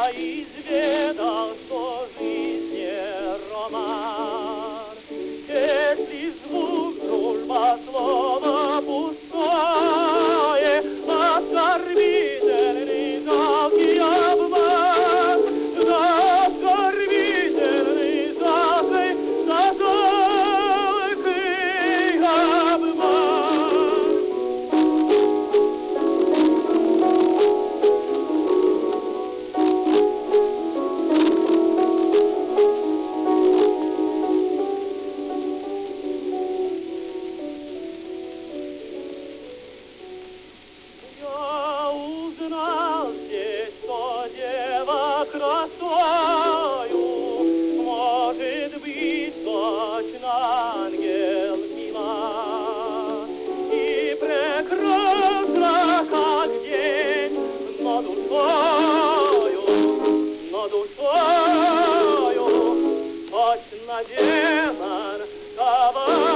я изведал, что жизнь не роман. Если звук дружба слово пустое, оскорбительный жалкий обман, за оскорбительный жалкий обман. Я узнал здесь, что дева красою может быть точно ангел мила, и прекрасна, как день, но душою точно демон.